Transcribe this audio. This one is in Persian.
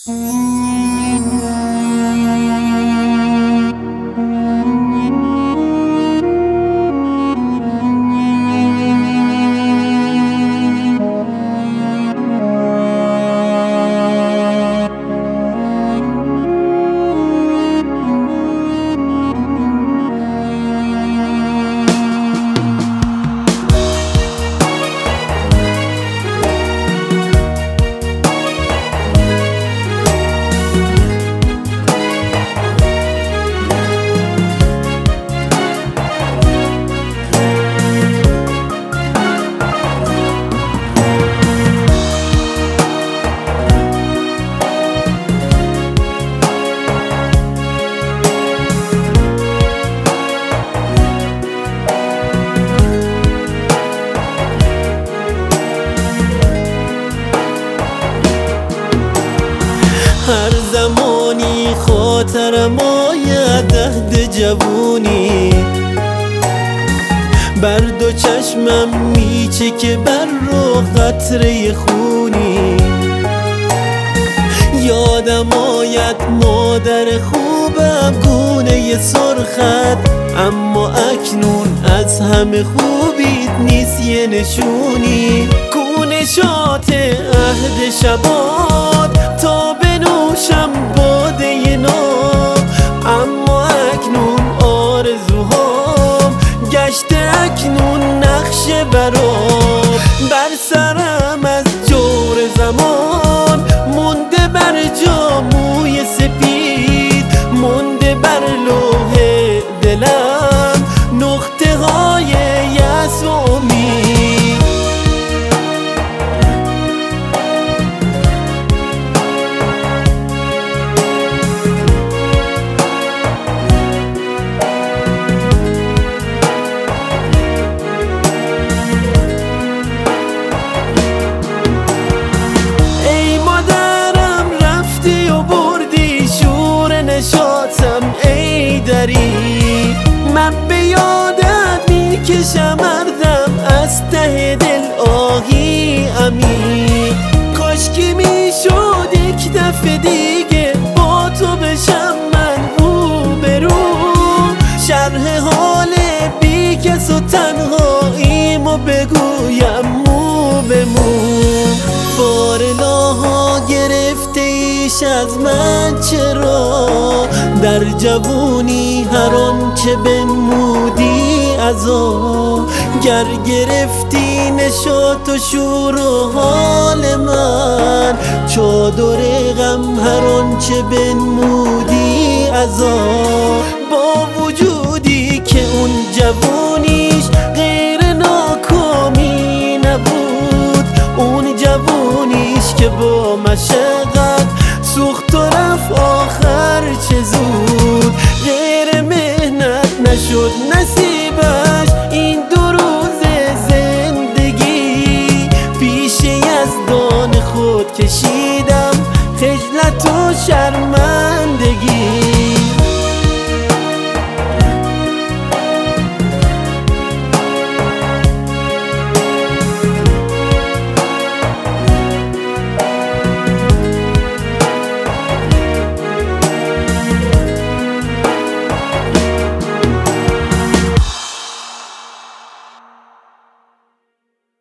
هر زمانی خاطرم آید عهد جوونی، بر دو چشمم میچکه بر رو قطره خونی. یادم آید مادر خوبم گونه سرخت، اما اکنون از همه خوبیت نیست یه نشونی. گونشات عهد شبات تا بنوشم باده ناب، اما اکنون آرزوهام گشته اکنون نقش برام. بر سرم از جور زمان مونده بر جا موی سپید، مونده بر لوح دلم نقطه های یأس و امید. ای دری من به یادت میکشم مردم از ته دل آهی عمیق. کاشکی میشد یک دفعه دیگه با تو بشم من رو به رو، شرح حال بی کس و تنهاییمو بگویم مو به مو. بارلاها گرفته ایش از من چرا، در جوونی هر آنچه بنمودی عذاب. گر گرفتی نشاط و شور و حال من، چادر غم هر آنچه بنمودی عذاب. با وجودی که اون جوونیش غیر ناکامی نبود، اون جوونیش که با مشقت سوخت و رفت آخر چه زود. غیر مهنت نشد نصیبش این دو روز زندگی، پیش یزدان خود کشیدم خجلت و شرم